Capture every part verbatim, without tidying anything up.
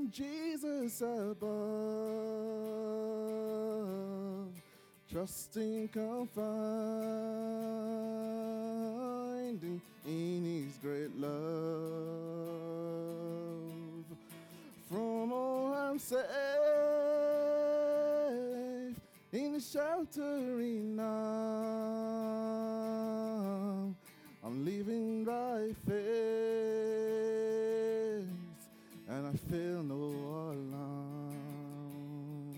Jesus above, trusting, confiding in His great love. From all I'm safe, in the sheltering now, I'm living by faith, and I feel no alarm.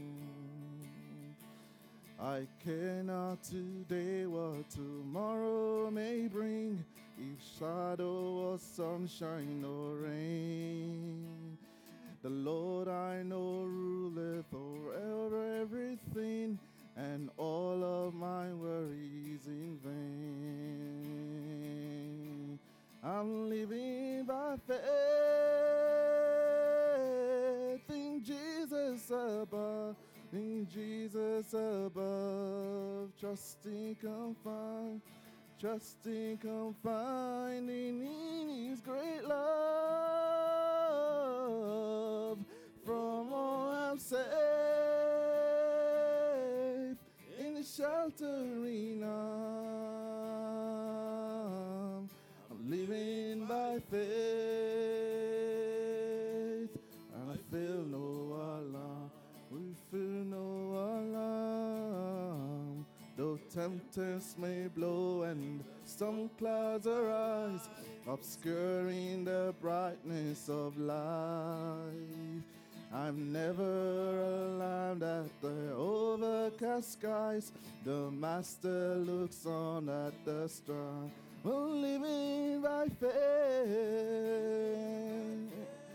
I care not today what tomorrow may bring, if shadow or sunshine or rain. The Lord I know ruleth over everything, and all of my worries in vain. I'm living by faith in Jesus above, in Jesus above, trusting, confide, trusting, confiding in His great love. From all I'm safe, in the sheltering arm, I'm living by faith, and I feel no alarm. We feel no alarm. Though tempest may blow and storm clouds arise, obscuring the brightness of life, I'm never alarmed at the overcast skies. The Master looks on at the storm. We're living by faith.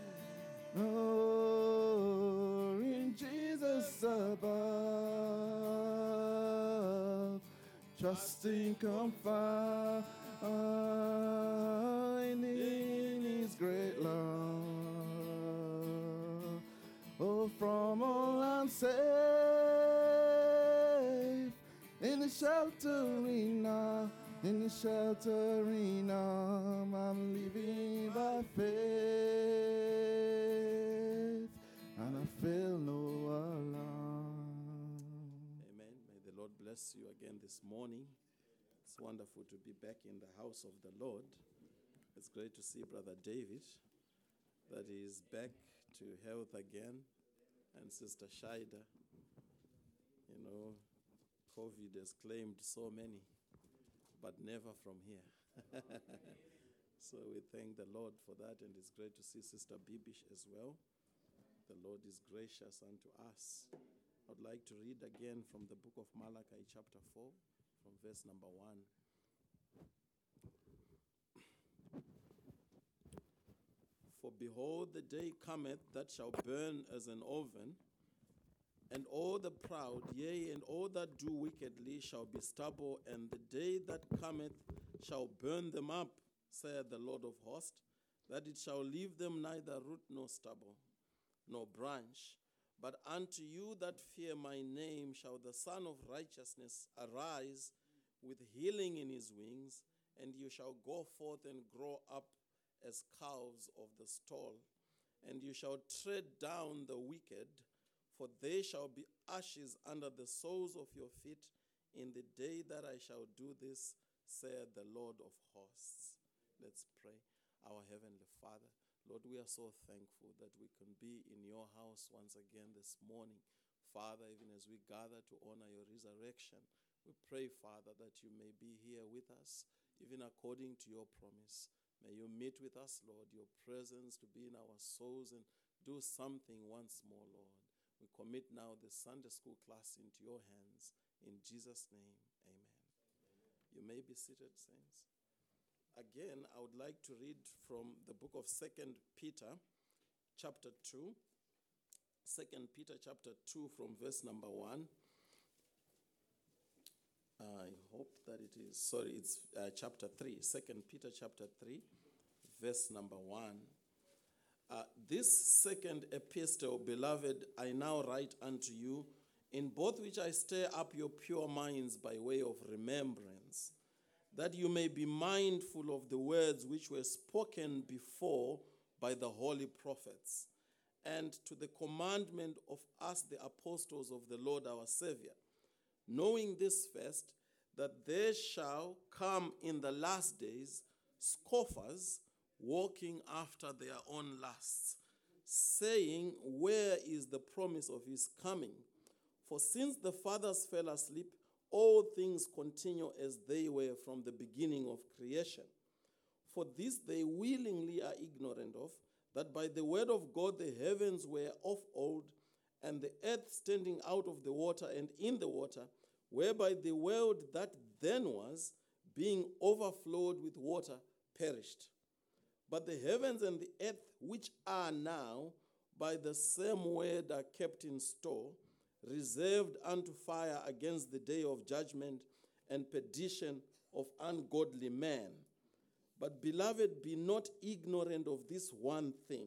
Oh, in Jesus above, trusting, confiding in His great love. Oh, from all I'm safe, in the sheltering arm, in the sheltering arm, I'm living by faith, and I feel no alarm. Amen. May the Lord bless you again this morning. It's wonderful to be back in the house of the Lord. It's great to see Brother David, that he is back to health again, and Sister Shaida. You know, COVID has claimed so many, but never from here. So we thank the Lord for that, and it's great to see Sister Bibish as well. The Lord is gracious unto us. I would like to read again from the book of Malachi chapter four, from verse number one. For behold, the day cometh that shall burn as an oven, and all the proud, yea, and all that do wickedly shall be stubble, and the day that cometh shall burn them up, saith the Lord of hosts, that it shall leave them neither root nor stubble, nor branch. But unto you that fear my name shall the Son of Righteousness arise with healing in his wings, and you shall go forth and grow up as calves of the stall, and you shall tread down the wicked, for they shall be ashes under the soles of your feet in the day that I shall do this, saith the Lord of hosts. Let's pray. Our Heavenly Father, Lord, we are so thankful that we can be in your house once again this morning. Father, even as we gather to honor your resurrection, we pray, Father, that you may be here with us, even according to your promise. May you meet with us, Lord, your presence to be in our souls and do something once more, Lord. We commit now the Sunday school class into your hands. In Jesus' name, amen. Amen. You may be seated, saints. Again, I would like to read from the book of Second Peter, chapter two. Second Peter, chapter two, from verse number one. I hope that it is, sorry, it's uh, chapter three. Second Peter, chapter three, verse number one. Uh, this second epistle, beloved, I now write unto you, in both which I stir up your pure minds by way of remembrance, that you may be mindful of the words which were spoken before by the holy prophets, and to the commandment of us, the apostles of the Lord our Savior, knowing this first, that there shall come in the last days scoffers, walking after their own lusts, saying, where is the promise of his coming? For since the fathers fell asleep, all things continue as they were from the beginning of creation. For this they willingly are ignorant of, that by the word of God the heavens were of old, and the earth standing out of the water and in the water, whereby the world that then was, being overflowed with water, perished. But the heavens and the earth, which are now, by the same word are kept in store, reserved unto fire against the day of judgment and perdition of ungodly men. But, beloved, be not ignorant of this one thing,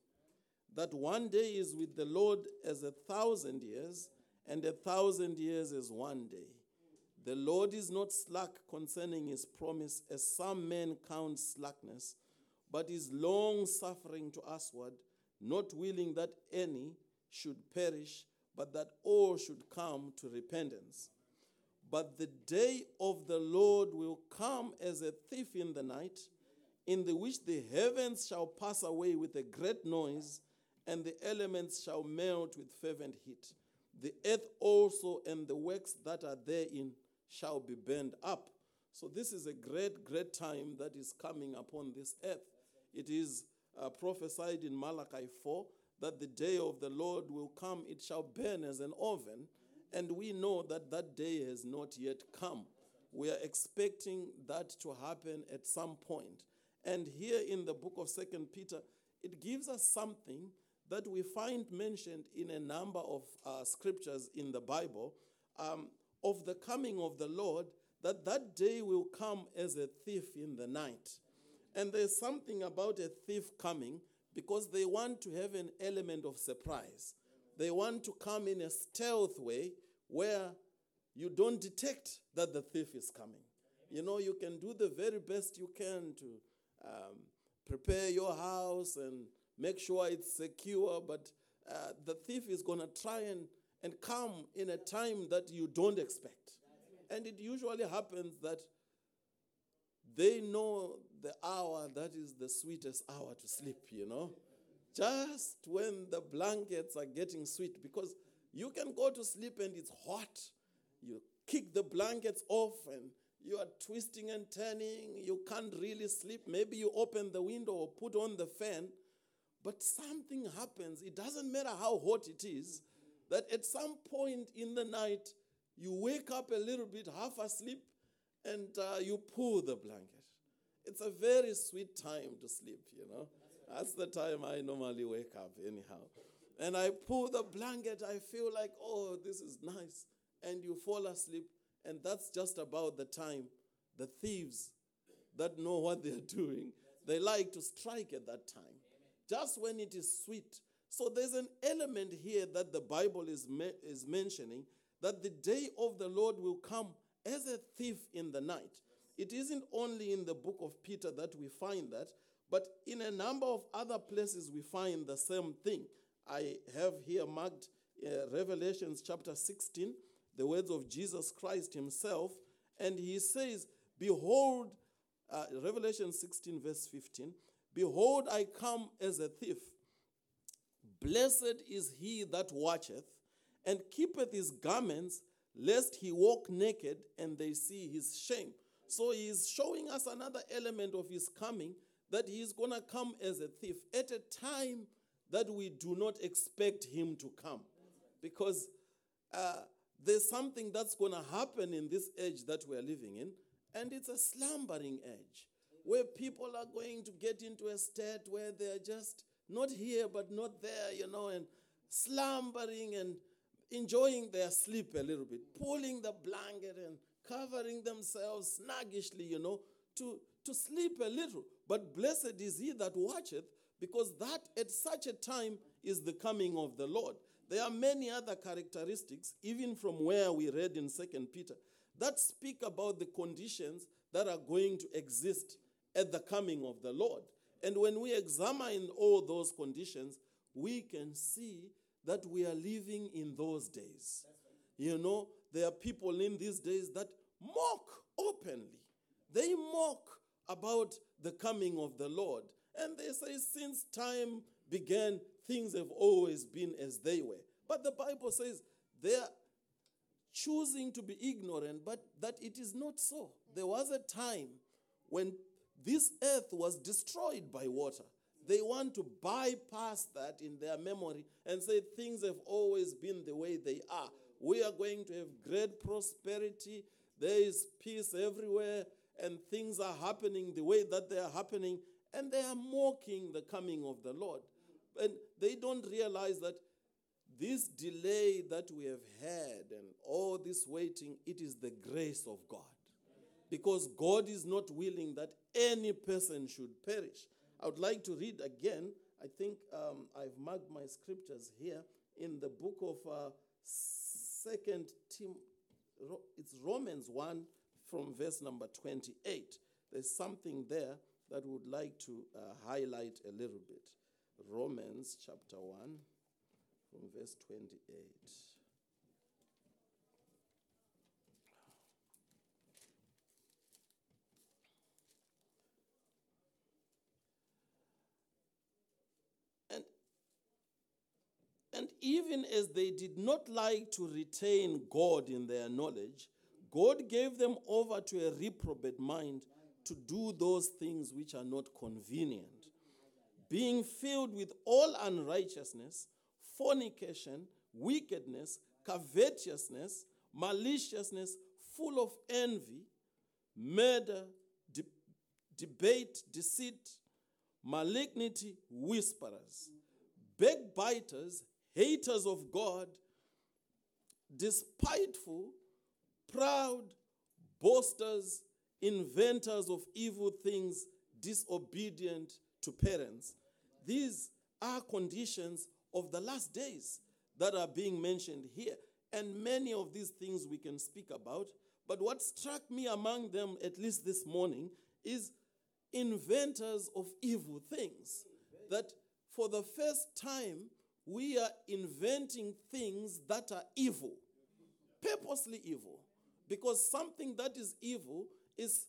that one day is with the Lord as a thousand years, and a thousand years as one day. The Lord is not slack concerning his promise, as some men count slackness, but is long-suffering to usward, not willing that any should perish, but that all should come to repentance. But the day of the Lord will come as a thief in the night, in the which the heavens shall pass away with a great noise, and the elements shall melt with fervent heat. The earth also and the works that are therein shall be burned up. So this is a great, great time that is coming upon this earth. It is uh, prophesied in Malachi four that the day of the Lord will come, it shall burn as an oven, and we know that that day has not yet come. We are expecting that to happen at some point. And here in the book of Second Peter, it gives us something that we find mentioned in a number of uh, scriptures in the Bible, um, of the coming of the Lord, that that day will come as a thief in the night. And there's something about a thief coming because they want to have an element of surprise. They want to come in a stealth way where you don't detect that the thief is coming. You know, you can do the very best you can to um, prepare your house and make sure it's secure, but uh, the thief is going to try and, and come in a time that you don't expect. And it usually happens that they know the hour that is the sweetest hour to sleep, you know. Just when the blankets are getting sweet, because you can go to sleep and it's hot. You kick the blankets off and you are twisting and turning. You can't really sleep. Maybe you open the window or put on the fan. But something happens. It doesn't matter how hot it is, that at some point in the night, you wake up a little bit half asleep and uh, you pull the blanket. It's a very sweet time to sleep, you know. That's the time I normally wake up anyhow. And I pull the blanket, I feel like, oh, this is nice. And you fall asleep, and that's just about the time the thieves that know what they're doing, they like to strike at that time, just when it is sweet. So there's an element here that the Bible is, me- is mentioning, that the day of the Lord will come as a thief in the night. It isn't only in the book of Peter that we find that, but in a number of other places we find the same thing. I have here marked uh, Revelations chapter sixteen, the words of Jesus Christ himself, and he says, behold, uh, Revelation sixteen verse fifteen, behold, I come as a thief. Blessed is he that watcheth, and keepeth his garments, lest he walk naked, and they see his shame. So he is showing us another element of his coming, that he is going to come as a thief at a time that we do not expect him to come. Because uh, there's something that's going to happen in this age that we're living in, and it's a slumbering age, where people are going to get into a state where they're just not here but not there, you know, and slumbering and enjoying their sleep a little bit, pulling the blanket and covering themselves sluggishly, you know, to, to sleep a little. But blessed is he that watcheth, because that at such a time is the coming of the Lord. There are many other characteristics, even from where we read in Second Peter, that speak about the conditions that are going to exist at the coming of the Lord. And when we examine all those conditions, we can see that we are living in those days. You know, there are people in these days that mock openly. They mock about the coming of the Lord. And they say, since time began, things have always been as they were. But the Bible says they are choosing to be ignorant, but that it is not so. There was a time when this earth was destroyed by water. They want to bypass that in their memory and say things have always been the way they are. We are going to have great prosperity. There is peace everywhere, and things are happening the way that they are happening, and they are mocking the coming of the Lord. And they don't realize that this delay that we have had and all this waiting, it is the grace of God. Because God is not willing that any person should perish. I would like to read again. I think um, I've marked my scriptures here in the book of uh, Second Tim. It's Romans one from verse number twenty-eight. There's something there that we would like to uh, highlight a little bit. Romans chapter one from verse twenty-eight. And, and even as they did not like to retain God in their knowledge, God gave them over to a reprobate mind to do those things which are not convenient, being filled with all unrighteousness, fornication, wickedness, covetousness, maliciousness, full of envy, murder, de- debate, deceit, malignity, whisperers, backbiters, haters of God, despiteful, proud, boasters, inventors of evil things, disobedient to parents. These are conditions of the last days that are being mentioned here. And many of these things we can speak about. But what struck me among them, at least this morning, is inventors of evil things. That for the first time, we are inventing things that are evil, purposely evil. Because something that is evil is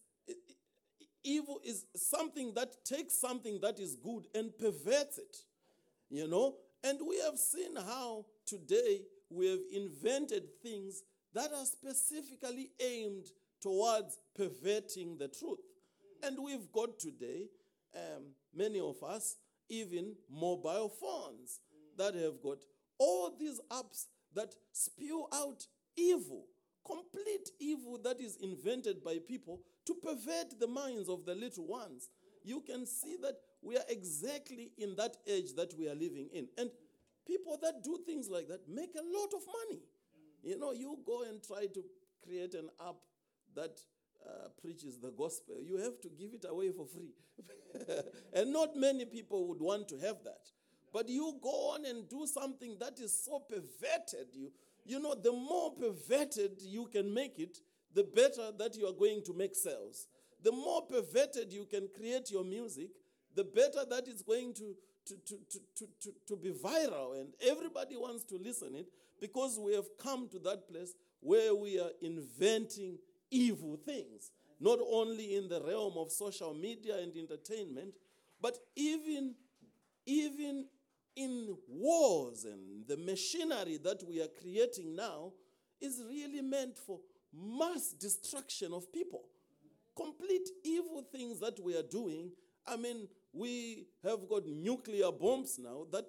evil is something that takes something that is good and perverts it, you know. And we have seen how today we have invented things that are specifically aimed towards perverting the truth. And we've got today, um, many of us, even mobile phones that have got all these apps that spew out evil, complete evil that is invented by people to pervert the minds of the little ones. You can see that we are exactly in that age that we are living in. And people that do things like that make a lot of money. You know, you go and try to create an app that uh, preaches the gospel. You have to give it away for free. And not many people would want to have that. But you go on and do something that is so perverted. You, you know, the more perverted you can make it, the better that you are going to make sales. The more perverted you can create your music, the better that it's going to, to, to, to, to, to, to be viral. And everybody wants to listen it because we have come to that place where we are inventing evil things. Not only in the realm of social media and entertainment, but even, even in wars, and the machinery that we are creating now is really meant for mass destruction of people. Complete evil things that we are doing. I mean, we have got nuclear bombs now that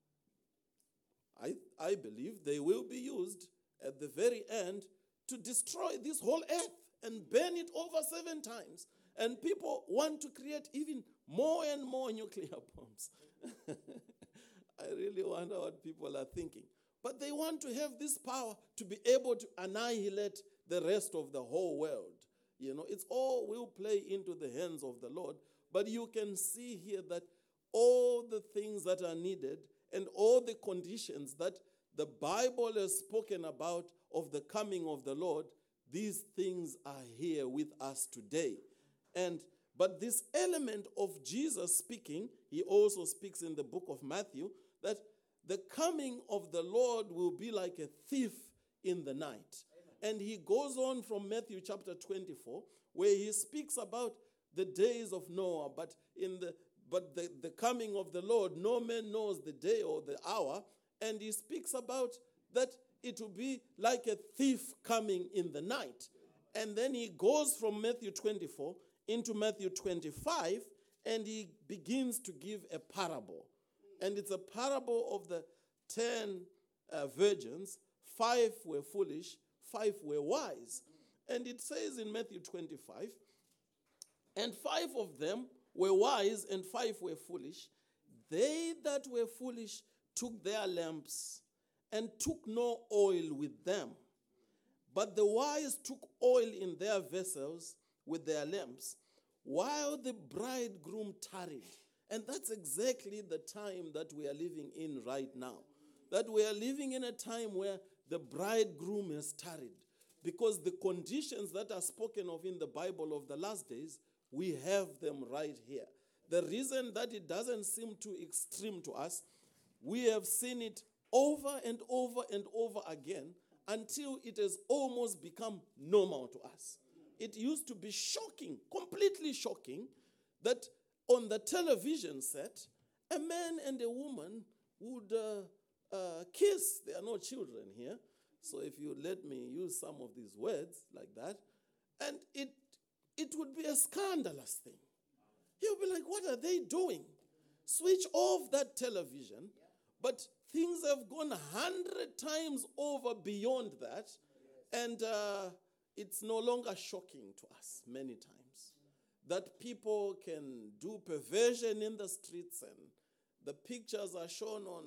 I, I believe they will be used at the very end to destroy this whole earth and burn it over seven times. And people want to create even more and more nuclear bombs. I really wonder what people are thinking. But they want to have this power to be able to annihilate the rest of the whole world. You know, it's all will play into the hands of the Lord. But you can see here that all the things that are needed and all the conditions that the Bible has spoken about of the coming of the Lord, these things are here with us today. And But this element of Jesus speaking, he also speaks in the book of Matthew, that the coming of the Lord will be like a thief in the night. And he goes on from Matthew chapter twenty-four, where he speaks about the days of Noah, but in the but the, the coming of the Lord, no man knows the day or the hour. And he speaks about that it will be like a thief coming in the night. And then he goes from Matthew twenty-four into Matthew twenty-five, and he begins to give a parable. And it's a parable of the ten uh, virgins. Five were foolish, five were wise. And it says in Matthew twenty-five, and five of them were wise and five were foolish. They that were foolish took their lamps and took no oil with them. But the wise took oil in their vessels with their lamps, while the bridegroom tarried. And that's exactly the time that we are living in right now. That we are living in a time where the bridegroom has tarried. Because the conditions that are spoken of in the Bible of the last days, we have them right here. The reason that it doesn't seem too extreme to us, we have seen it over and over and over again until it has almost become normal to us. It used to be shocking, completely shocking, that on the television set, a man and a woman would uh, uh, kiss. There are no children here, so if you let me use some of these words like that, and it it would be a scandalous thing. You'll be like, what are they doing? Switch off that television. But things have gone a hundred times over beyond that, and uh, it's no longer shocking to us many times that people can do perversion in the streets, and the pictures are shown on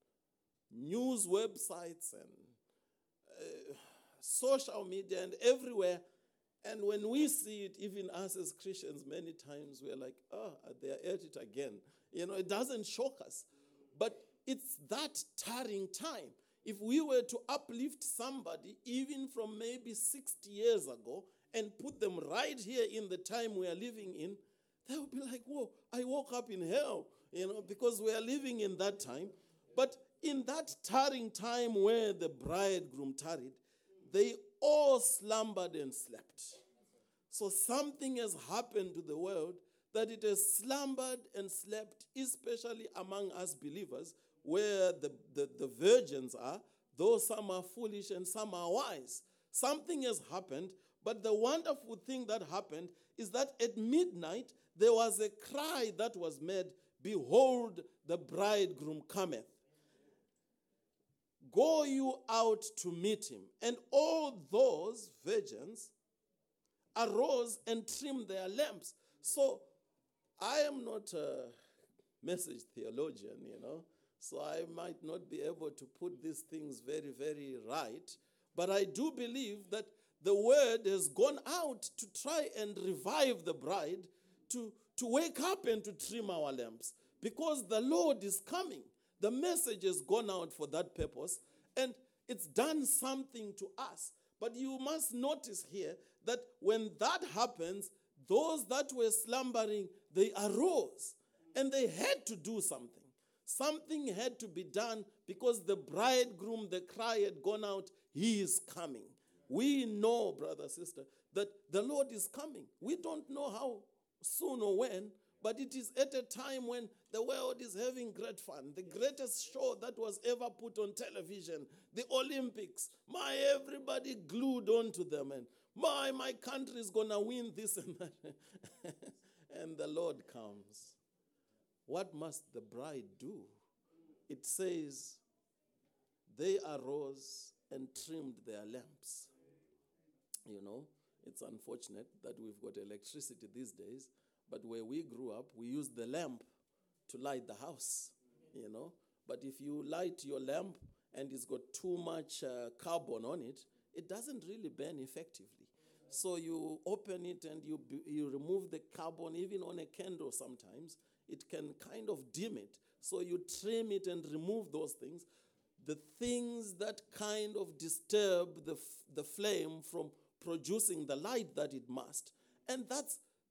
news websites and uh, social media and everywhere. And when we see it, even us as Christians, many times we're like, oh, they're at it again. You know, it doesn't shock us. But it's that tarrying time. If we were to uplift somebody, even from maybe sixty years ago, and put them right here in the time we are living in, they would be like, whoa, I woke up in hell, you know, because we are living in that time. But in that tarrying time where the bridegroom tarried, they all slumbered and slept. So something has happened to the world that it has slumbered and slept, especially among us believers, where the, the, the virgins are, though some are foolish and some are wise. Something has happened, but the wonderful thing that happened is that at midnight there was a cry that was made, behold, the bridegroom cometh. Go you out to meet him. And all those virgins arose and trimmed their lamps. So I am not a message theologian, you know, so I might not be able to put these things very, very right. But I do believe that the word has gone out to try and revive the bride, to, to wake up and to trim our lamps, because the Lord is coming. The message has gone out for that purpose, and it's done something to us. But you must notice here that when that happens, those that were slumbering, they arose, and they had to do something. Something had to be done because the bridegroom, the cry had gone out, he is coming. We know, brother, sister, that the Lord is coming. We don't know how soon or when, but it is at a time when the world is having great fun. The greatest show that was ever put on television, the Olympics. My, everybody glued onto them, and my, my country is going to win this and that. And the Lord comes. What must the bride do? It says, they arose and trimmed their lamps. You know, it's unfortunate that we've got electricity these days, but where we grew up, we used the lamp to light the house, you know. But if you light your lamp and it's got too much uh, carbon on it, it doesn't really burn effectively. So you open it and you you remove the carbon, even on a candle sometimes, it can kind of dim it. So you trim it and remove those things, the things that kind of disturb the, f- the flame from producing the light that it must. And that's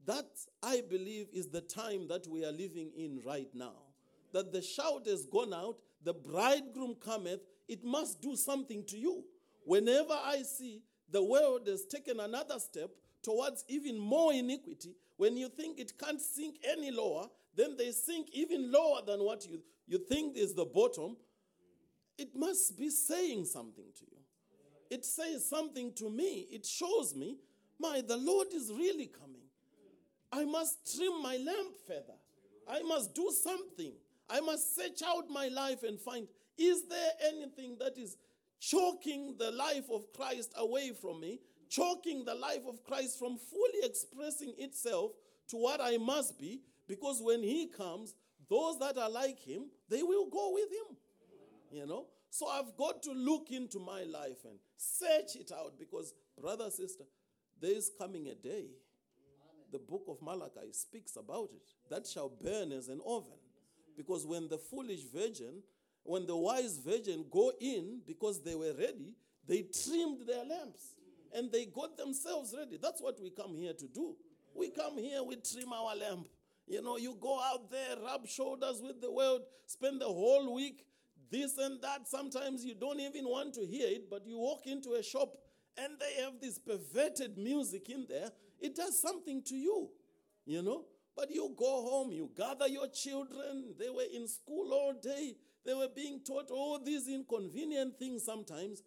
That, I believe, is the time that we are living in right now. That the shout has gone out, the bridegroom cometh, it must do something to you. Whenever I see the world has taken another step towards even more iniquity, when you think it can't sink any lower, then they sink even lower than what you, you think is the bottom. It must be saying something to you. It says something to me. It shows me, my, the Lord is really coming. I must trim my lamp feather. I must do something. I must search out my life and find, is there anything that is choking the life of Christ away from me, choking the life of Christ from fully expressing itself to what I must be? Because when he comes, those that are like him, they will go with him. You know? So I've got to look into my life and search it out because, brother, sister, there is coming a day. The book of Malachi speaks about it. That shall burn as an oven. Because when the foolish virgin, when the wise virgin go in because they were ready, they trimmed their lamps and they got themselves ready. That's what we come here to do. We come here, we trim our lamp. You know, you go out there, rub shoulders with the world, spend the whole week, this and that. Sometimes you don't even want to hear it, but you walk into a shop and they have this perverted music in there. It does something to you, you know. But you go home, you gather your children. They were in school all day. They were being taught all these inconvenient things sometimes.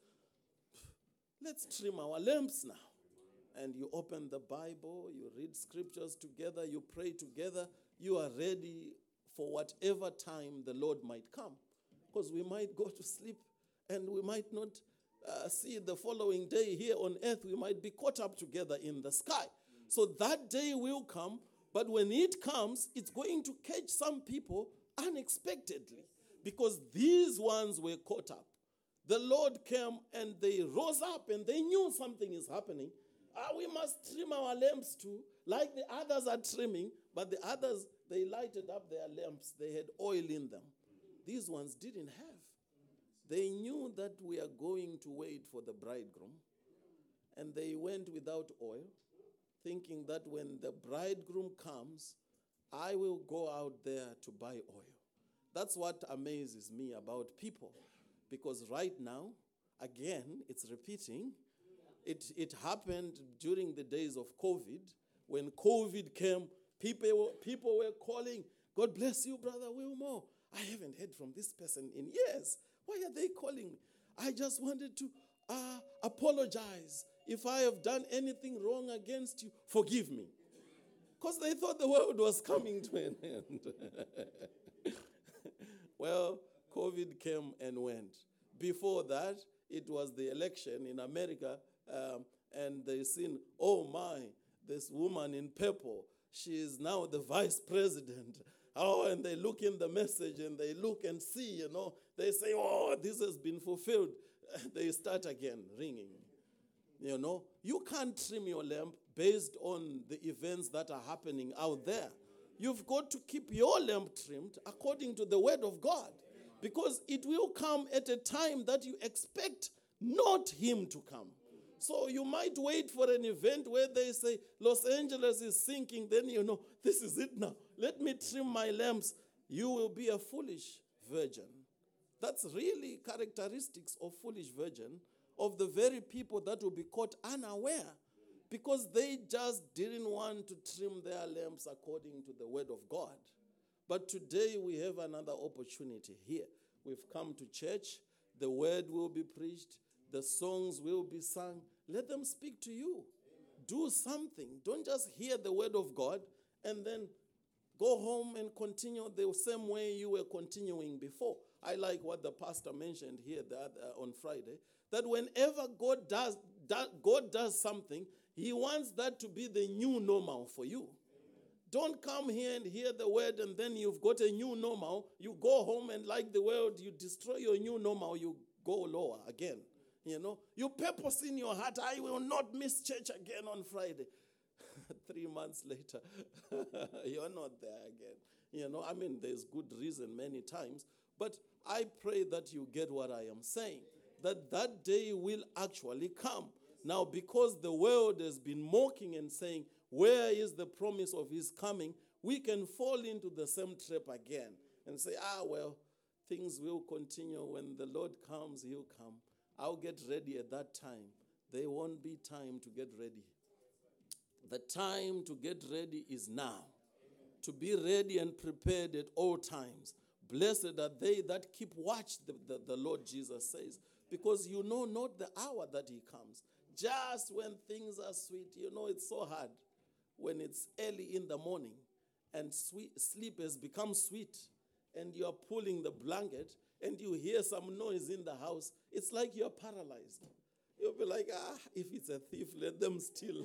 Let's trim our lamps now. And you open the Bible, you read scriptures together, you pray together. You are ready for whatever time the Lord might come. Because we might go to sleep and we might not uh, see the following day here on earth. We might be caught up together in the sky. So that day will come, but when it comes, it's going to catch some people unexpectedly because these ones were caught up. The Lord came and they rose up and they knew something is happening. Ah, we must trim our lamps too, like the others are trimming, but the others, they lighted up their lamps. They had oil in them. These ones didn't have. They knew that we are going to wait for the bridegroom, and they went without oil, thinking that when the bridegroom comes, I will go out there to buy oil. That's what amazes me about people. Because right now, again, it's repeating. It, it happened during the days of COVID. When COVID came, people were, people were calling, God bless you, Brother Wilmore. I haven't heard from this person in years. Why are they calling me? I just wanted to uh, apologize. If I have done anything wrong against you, forgive me. Because they thought the world was coming to an end. Well, COVID came and went. Before that, it was the election in America, um, and they seen, oh my, this woman in purple, she is now the vice president. Oh, and they look in the message and they look and see, you know, they say, oh, this has been fulfilled. They start again ringing. You know, you can't trim your lamp based on the events that are happening out there. You've got to keep your lamp trimmed according to the word of God, because it will come at a time that you expect not him to come. So you might wait for an event where they say, Los Angeles is sinking, then you know, this is it now. Let me trim my lamps. You will be a foolish virgin. That's really characteristics of foolish virgin, of the very people that will be caught unaware, because they just didn't want to trim their lamps according to the word of God. But today we have another opportunity here. We've come to church. The word will be preached. The songs will be sung. Let them speak to you. Do something. Don't just hear the word of God and then go home and continue the same way you were continuing before. I like what the pastor mentioned here that, uh, on Friday, that whenever God does, that God does something, he wants that to be the new normal for you. Don't come here and hear the word and then you've got a new normal. You go home and like the world, you destroy your new normal, you go lower again. You know, you purpose in your heart, I will not miss church again on Friday. Three months later, you're not there again. You know, I mean, there's good reason many times, but I pray that you get what I am saying, that that day will actually come. Now, because the world has been mocking and saying, where is the promise of his coming, we can fall into the same trap again and say, ah, well, things will continue. When the Lord comes, he'll come. I'll get ready at that time. There won't be time to get ready. The time to get ready is now. To be ready and prepared at all times. Blessed are they that keep watch, the, the, the Lord Jesus says, because you know not the hour that he comes. Just when things are sweet, you know it's so hard when it's early in the morning and sweet, sleep has become sweet and you are pulling the blanket and you hear some noise in the house. It's like you're paralyzed. You'll be like, ah, if it's a thief, let them steal.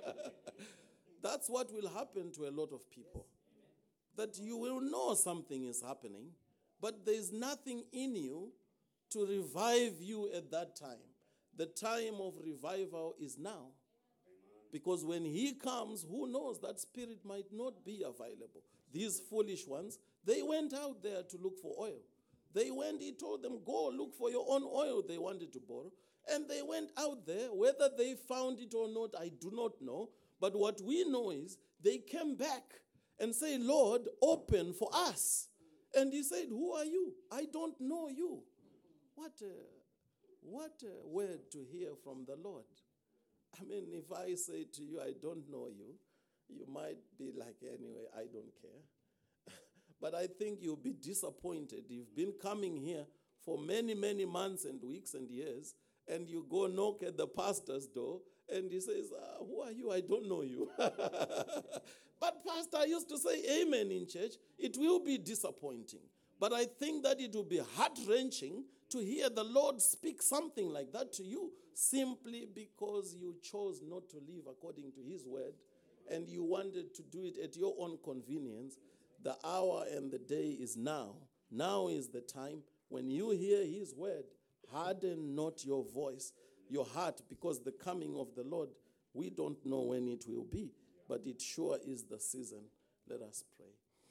That's what will happen to a lot of people. That you will know something is happening, but there's nothing in you to revive you at that time. The time of revival is now. Because when he comes, who knows, that spirit might not be available. These foolish ones, they went out there to look for oil. They went, he told them, go look for your own oil they wanted to borrow. And they went out there. Whether they found it or not, I do not know. But what we know is they came back and say, Lord, open for us. And he said, who are you? I don't know you. What a, what a word to hear from the Lord. I mean, if I say to you, I don't know you, you might be like, anyway, I don't care. But I think you'll be disappointed. You've been coming here for many, many months and weeks and years, and you go knock at the pastor's door, and he says, ah, who are you? I don't know you. But pastor used to say amen in church. It will be disappointing. But I think that it will be heart-wrenching to hear the Lord speak something like that to you simply because you chose not to live according to his word and you wanted to do it at your own convenience. The hour and the day is now. Now is the time when you hear his word. Harden not your voice, your heart, because the coming of the Lord, we don't know when it will be, but it sure is the season. Let us pray.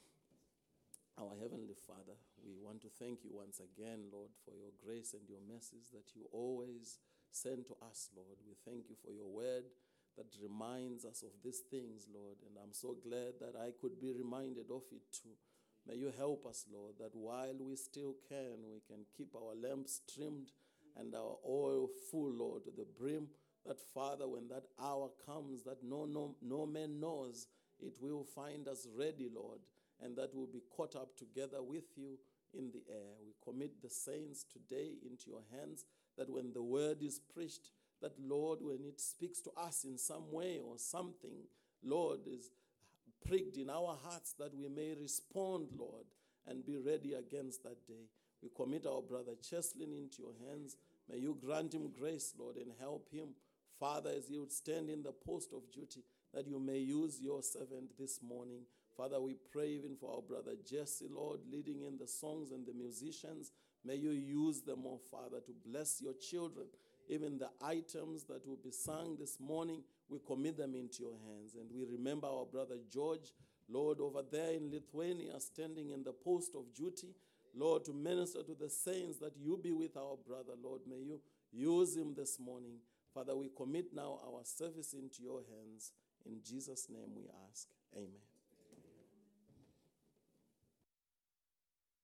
Our Heavenly Father, we want to thank you once again, Lord, for your grace and your mercies that you always send to us, Lord. We thank you for your word that reminds us of these things, Lord, and I'm so glad that I could be reminded of it too. May you help us, Lord, that while we still can, we can keep our lamps trimmed and our oil full, Lord, to the brim, that, Father, when that hour comes that no, no, no man knows, it will find us ready, Lord, and that we'll be caught up together with you in the air. We commit the saints today into your hands, that when the word is preached, that, Lord, when it speaks to us in some way or something, Lord, is pricked in our hearts, that we may respond, Lord, and be ready against that day. We commit our brother Cheslin into your hands. May you grant him grace, Lord, and help him, Father, as he would stand in the post of duty, that you may use your servant this morning. Father, we pray even for our brother Jesse, Lord, leading in the songs and the musicians. May you use them, oh Father, to bless your children. Even the items that will be sung this morning, we commit them into your hands. And we remember our brother George, Lord, over there in Lithuania, standing in the post of duty, Lord, to minister to the saints, that you be with our brother, Lord. May you use him this morning. Father, we commit now our service into your hands. In Jesus' name we ask. Amen.